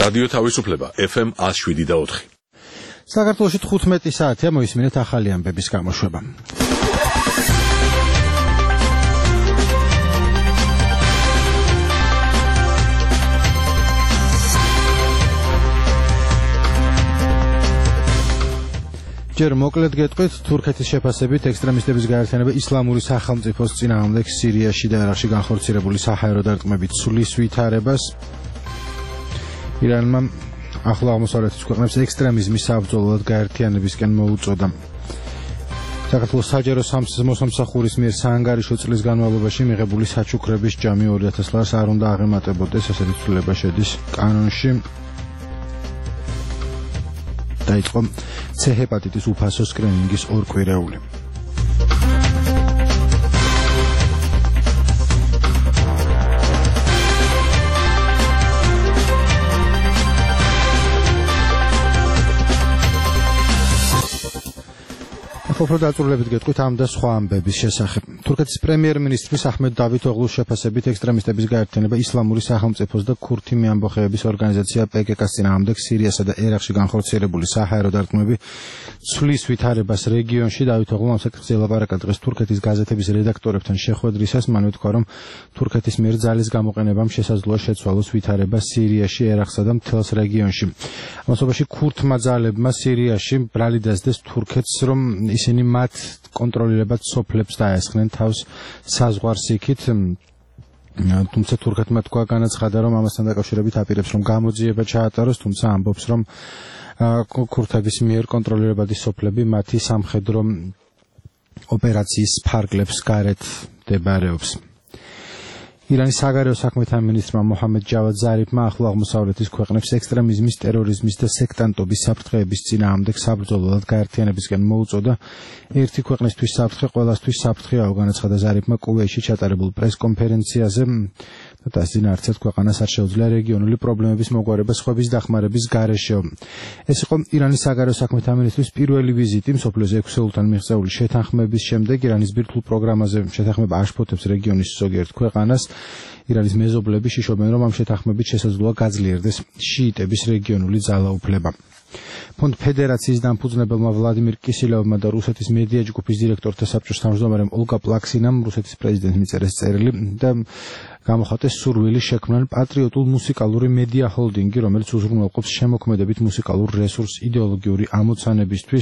რადიო თავისუფლება FM 107.4. საქართველოში 15 საათია, მოისმინეთ ახალი ამბების გამოშვება. ჯერ მოკლედ გეტყვით, თურქეთის შეფასებით ექსტრემისტების გაერთიანება ისლამური სახელმწიფოს წინააღმდეგ სირიაში და ერაყში განხორციელებული საჰაერო დარტყმებით ცვლის ვითარებას. ირანმა ახლო აღმოსავლეთის ქვეყნებს ექსტრემიზმის საბრძოლოდ გაერთიანებისკენ მოუწოდა. საქართველოს საჯარო მოსამსახურის მიერ საანგარიშო წლის განმავლობაში მიღებული საჩუქრების ჯამი 2000 ლარს არ უნდა აღემატებოდეს, ასეთი ცვლილება შედის კანონში. დაიწყო C ჰეპატიტის უფასო სკრინინგის ორკვირეული. ხოფრო დაწურლებით გეტყვით ამ და სხვა ამბების შესახებ. თურქეთის პრემიერ-მინისტრის აჰმედ დავითოღლუს შეფასებით ექსტრემისტების გაერთიანება ისლამური სახელმწიფოს და ქურთი მეამბოხეების ორგანიზაცია PKK-ს წინააღმდეგ სირიასა და ერაყში განხორციელებული საჰაერო დარტყმები ცვლის ვითარებას რეგიონში. დავითოღლუ ამ საკითხზე ელაპარაკა დღეს თურქეთის გაზეთების რედაქტორებთან შეხვედრისას. მან უთქვა, რომ თურქეთის მიერ ძალის გამოყენებამ შესაძლოა შეცვალოს ვითარება სირიაში, ერაყსა და მთელს რეგიონში. ამასობაში ქურთმა ძალებმა სირიაში ბრალი დასდეს თურქეთს, რომ ისინი მათ კონტროლირებად სოფლებს დაესხნენ თავს საზღვარს იქით. თუმცა თურქეთმა თქვა განაცხადა, რომ ამასთან დაკავშირებით აპირებს, რომ გამოძიება ჩაატაროს, თუმცა ამბობს, რომ ქურთების მიერ კონტროლირებადი სოფლები მათი სამხედრო ოპერაციის ფარგლებს გარეთ მდებარეობს. ირანის საგარეო საქმეთა მინისტრმა მოჰამედ ჯავად ზარიფმა ახლო აღმოსავლეთის ქვეყნებს ექსტრემიზმის, ტერორიზმის და სექტანტობის საფრთხეების წინააღმდეგ საბრძოლოდ გაერთიანებისკენ მოუწოდა. ერთი ქვეყნისთვის საფრთხე ყველასთვის საფრთხეა, განაცხადა ზარიფმა კუვეითში ჩატარებულ პრესკონფერენციაზე. დასძინა არცერთ ქვეყანას არ შეუძლია რეგიონული პრობლემების მოგვარება სხვების დახმარების გარეშე. ეს იყო ირანის საგარეო საქმეთა მინისტრის პირველი ვიზიტი მსოფლიოს 6 ელთან მიღწეული შეთანხმების შემდეგ. ირანის ბირთვულ პროგრამაზე შეთანხმება აშფოთებს რეგიონის ზოგიერთ ქვეყანას. ირანის მეზობლები შიშობენ, რომ ამ შეთანხმებით შესაძლოა გაძლიერდეს შიიტების რეგიონული ძალაუფლება. ფონდ ფედერაციის დამფუძნებელმა ვლადიმირ კისილევმა და რუსეთის მედია ჯგუფის დირექტორთა საბჭოს თავმჯდომარემ ოლგა პლაქსინამ რუსეთის პრეზიდენტს მიწერეს წერილი და გამოხატეს სურვილი შექმნან პატრიოტულ მუსიკალური მედია ჰოლდინგი, რომელიც უზრუნველყოფს შემოქმედებით მუსიკალურ რესურსს იდეოლოგიური ამოცანებისთვის.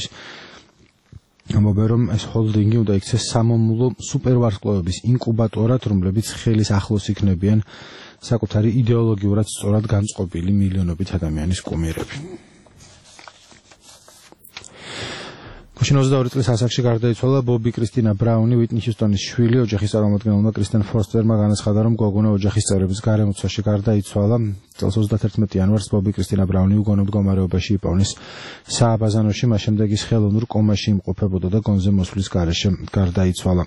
ამბობენ, რომ ეს ჰოლდინგი უნდა იქცეს სამომავლო სუპერვარსკვლავების ინკუბატორად, რომლებიც ხელის ახლოს იქნებიან საკუთარი იდეოლოგიურად სწორად განწყობილი მილიონობით ადამიანის კუმირები. 22 წლის ასაკში გარდაიცვალა ბობი კრისტინა ბრაუნი, უიტნი ჰიუსტონის შვილი. ოჯახის წარმომადგენელმა კრისტენ ფორსტერმა განაცხადა, რომ გოგონა ოჯახის წევრების გარემოცვაში გარდაიცვალა. წელს 31 იანვარს ბობი კრისტინა ბრაუნი უგონო მდგომარეობაში იპოვნეს სააბაზანოში, მას შემდეგ ის ხელოვნურ კომაში იმყოფებოდა და გონზე მოსვლის გარეშე გარდაიცვალა.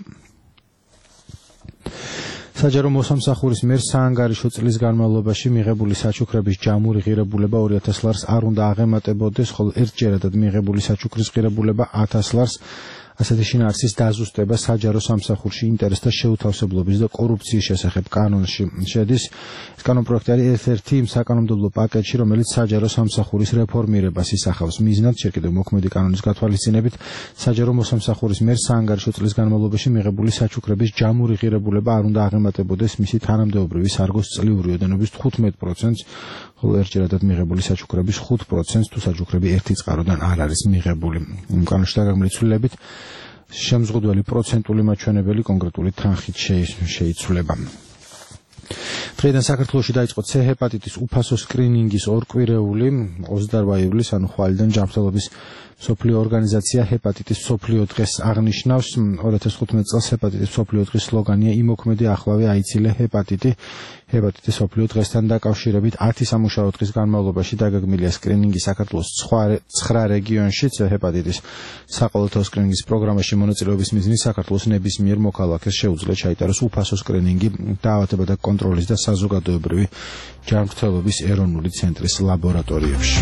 საჯარო მოსამსახურის მიერ საანგარიშო წლის განმავლობაში მიღებული საჩუქრების ჯამური ღირებულება 2000 ლარს არ უნდა აღემატებოდეს, ხოლო ერთჯერადად მიღებული საჩუქრის ღირებულება 1000 ლარს. ასეთი შინაარსის დაზუსტება საჯარო სამსახურში ინტერესთა შეუთავსებლობის და კორუფციის შესახებ კანონში შედის. ეს კანონპროექტი არის ერთ-ერთი იმ საკანონმდებლო პაკეტში, რომელიც საჯარო სამსახურის რეფორმირებას ისახავს. მიზნად ჯერ კიდევ მოქმედი კანონის გათვალისწინებით საჯარო მოსამსახურის მიერ საანგარიშო წლის განმავლობაში მიღებული საჩუქრების ჯამური ღირებულება არ უნდა აღემატებოდეს მისი თანამდებობრივი სარგოს წლიური ოდენობის 15%, ხოლო ერთჯერადად მიღებული საჩუქრების 5%, თუ საჩუქრები ერთი წყაროდან არ არის მიღებული. კანონში დაგეგმილი ცვლილებით შემზღუდველი პროცენტული მაჩვენებელი კონკრეტული თანხით შეიცვლება. დღეიდან საქართველოში დაიწყო C ჰეპატიტის უფასო სკრინინგის ორკვირეული. 28 ივლისს, ანუ ხვალიდან ჯანმრთელობის მსოფლიო ორგანიზაცია ჰეპატიტის მსოფლიო დღეს აღნიშნავს. 2015 წელს ჰეპატიტის მსოფლიო დღის სლოგანია „იმოქმედი ახლავე აიცილე ჰეპატიტი“. ჰეპატიტის მსოფლიო დღესთან დაკავშირებით 10 სამუშაო დღის განმავლობაში დაგეგმილია სკრინინგი საქართველოს 9 რეგიონში. C ჰეპატიტის საყოველთაო სკრინინგის პროგრამაში მონაწილეობის მიზნით საქართველოს ნებისმიერ მოქალაქეს შეუძლია ჩაიტაროს უფასო სკრინინგი დაავადებათა კონტროლის და საზოგადოებრივი ჯანმრთელობის ეროვნული ცენტრის ლაბორატორიებში.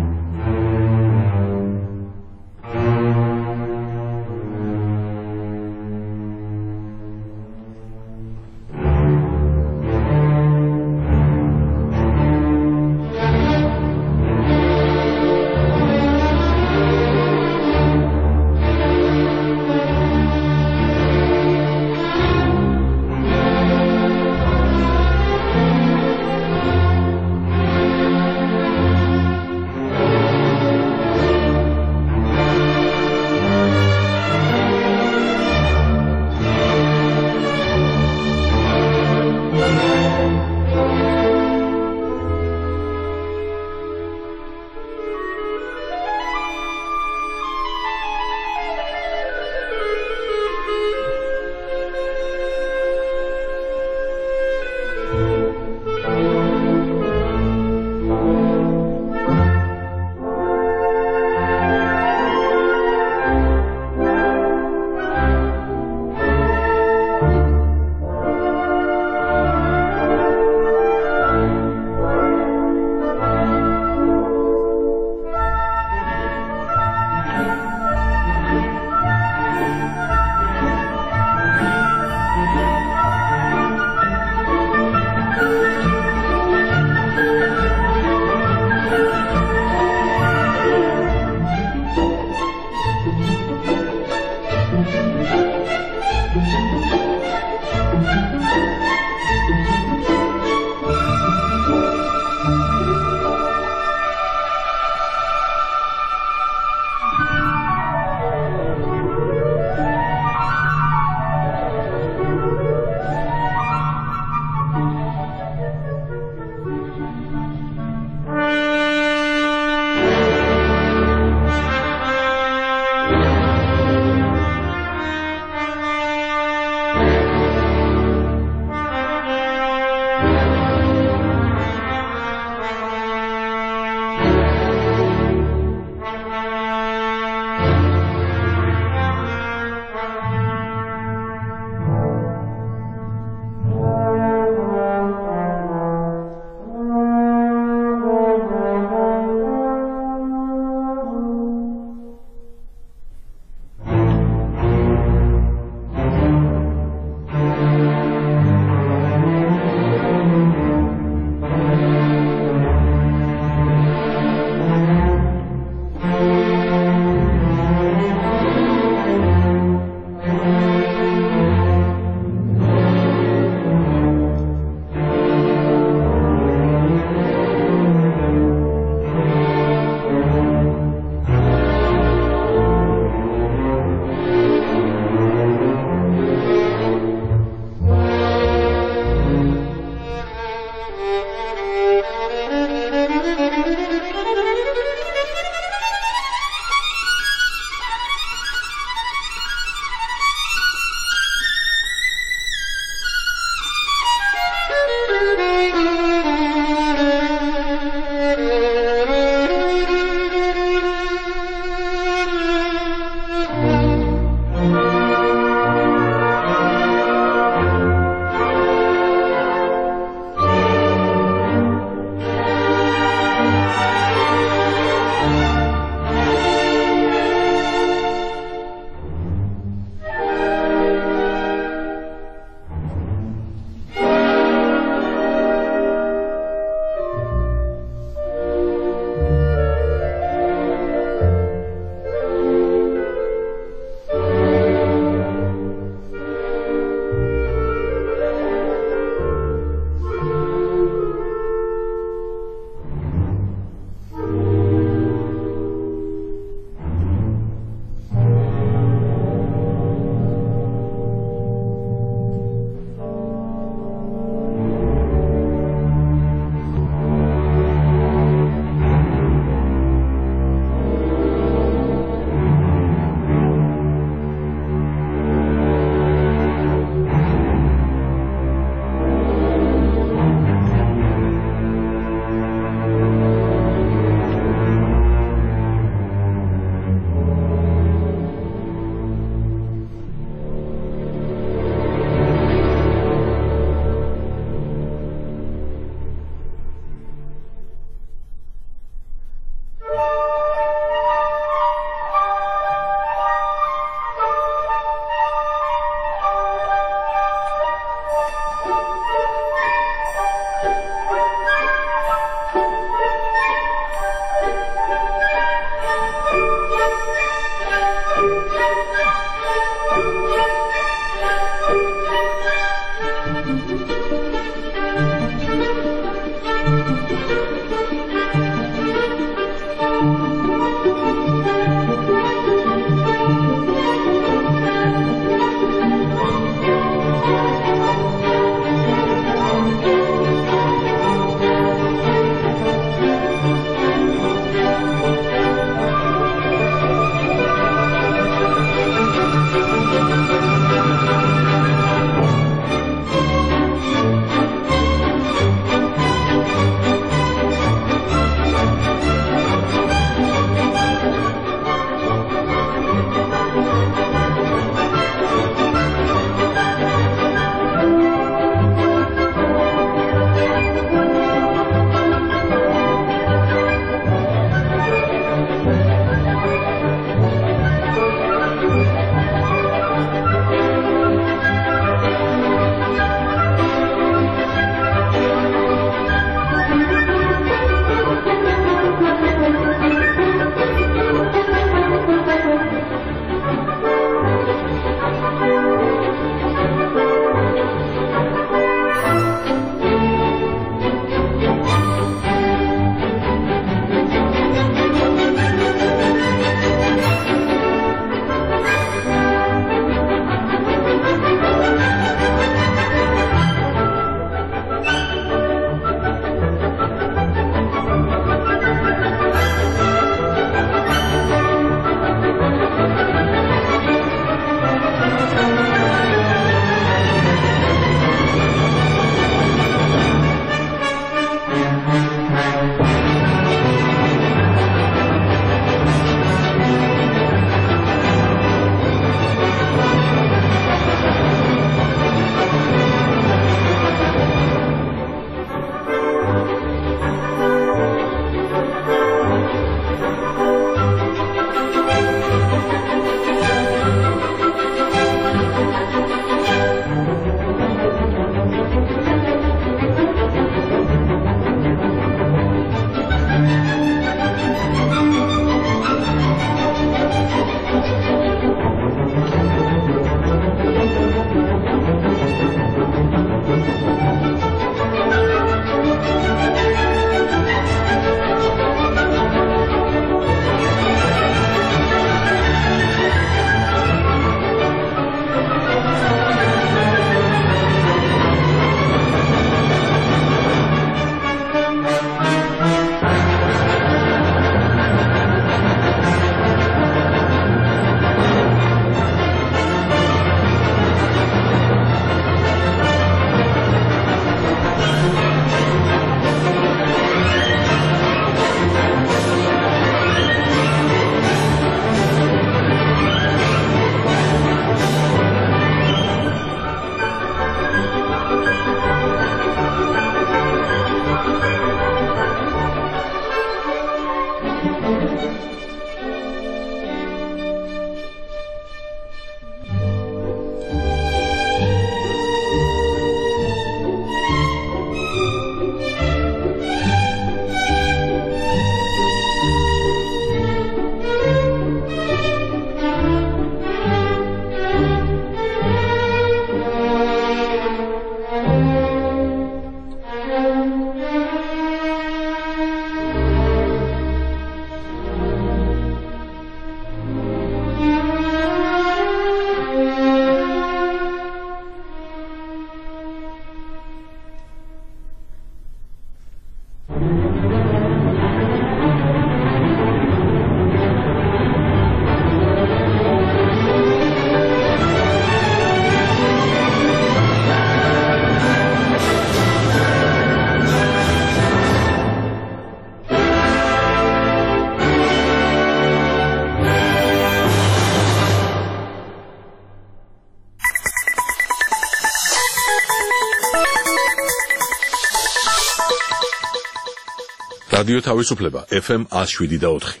რადიო თავისუფლება FM 107.4.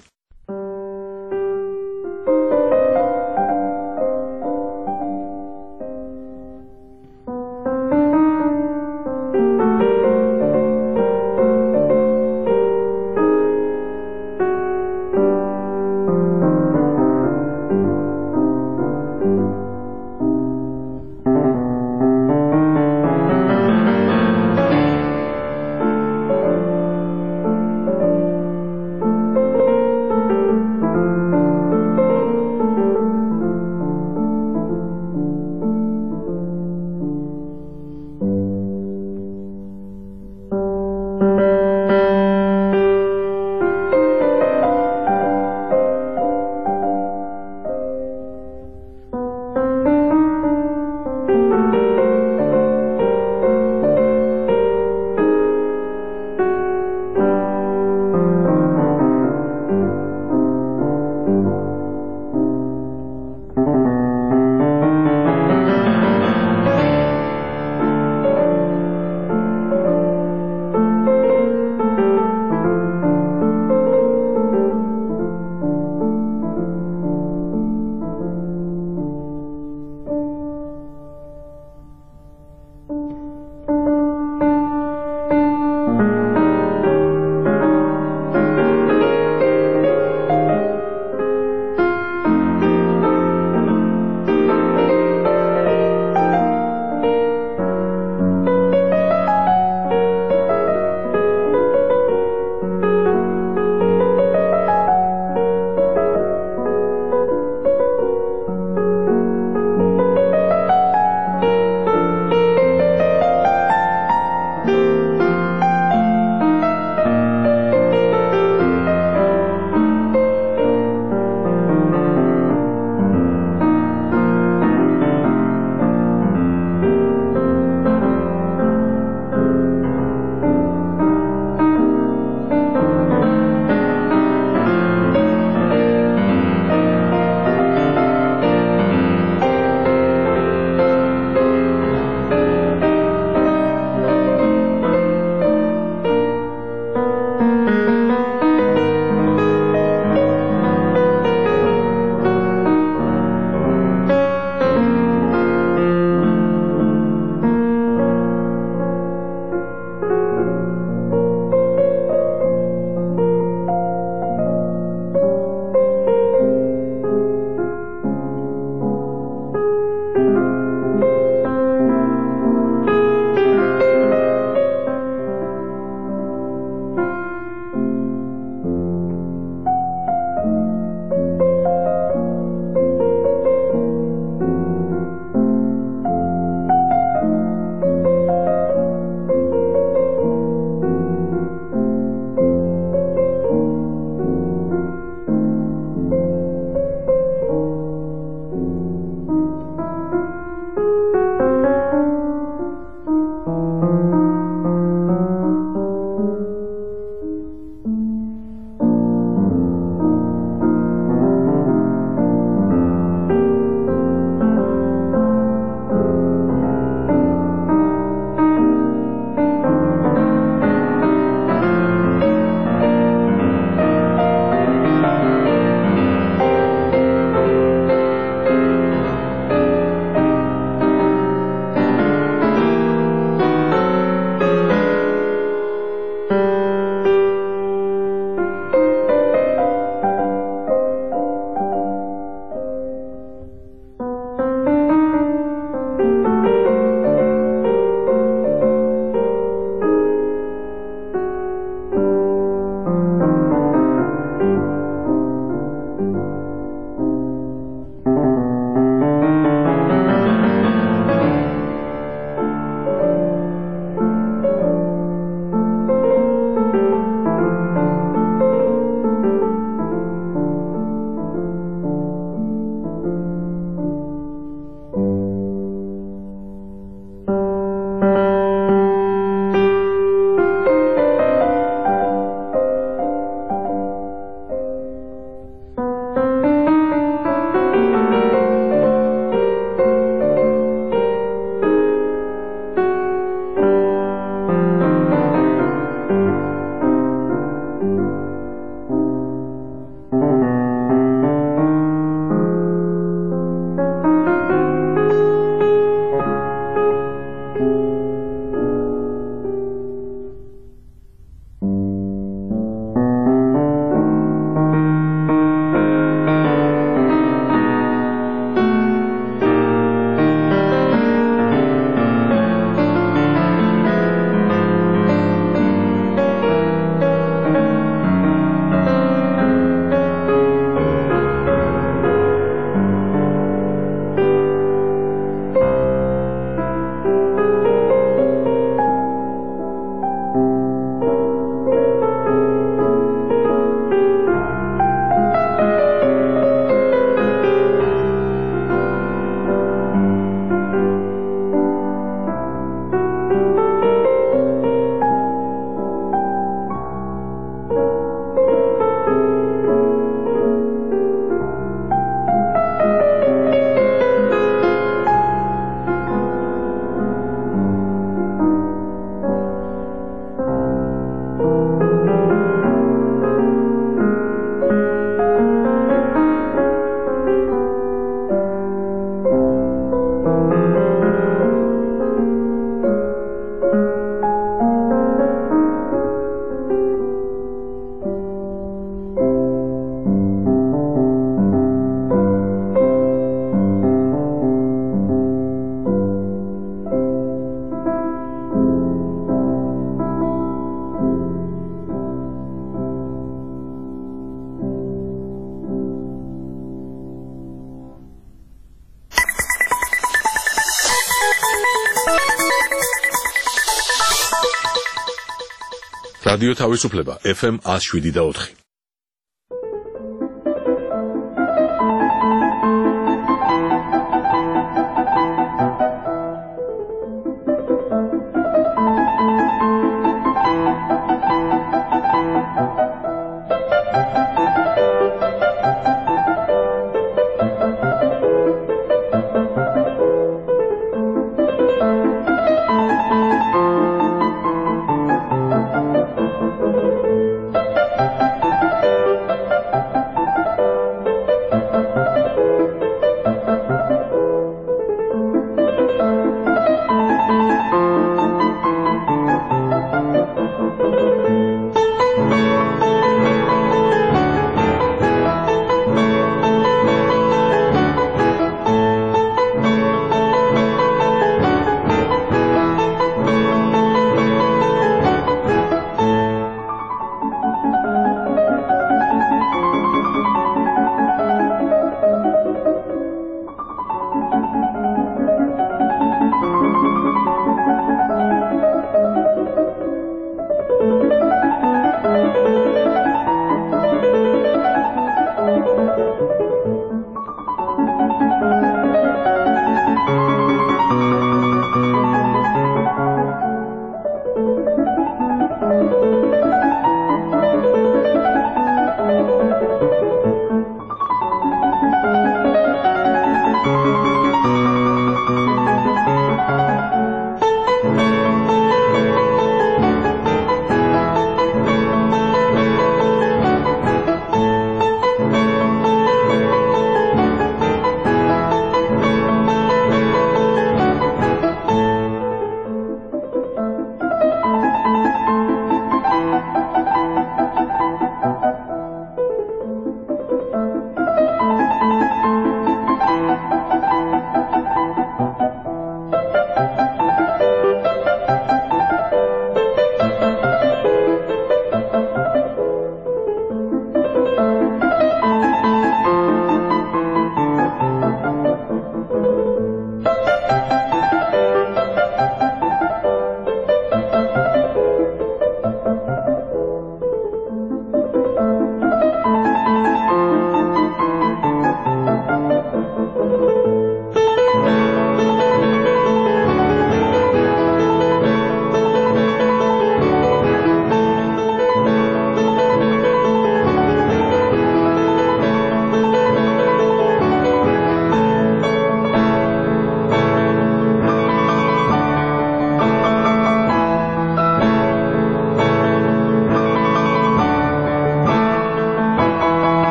რადიო თავისუფლება FM 107.4.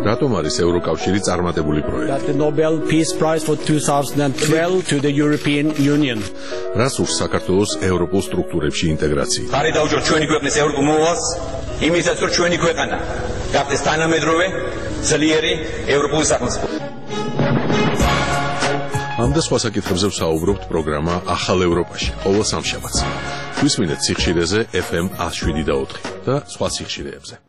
რატომ არის ევროკავშირი წარმატებული პროექტი? The Nobel Peace Prize for 2012 to the European Union. რას ურს საქართველოს ევროპულ სტრუქტურებში ინტეგრაცია? ხარი დაუჯეროთ ჩვენი ქვეყნის ევროპულ მოვალს, იმისაც რომ ჩვენი ქვეყანა გახდეს თანამედროვე, ძლიერი ევროპული სახელმწიფო. ამ და სხვა საკითხებზე ვსაუბრობთ პროგრამა ახალ ევროპაში ყოველ სამშაბათს. გვისმინეთ სიხშირეზე FM 107.4 და სხვა სიხშირეებზე.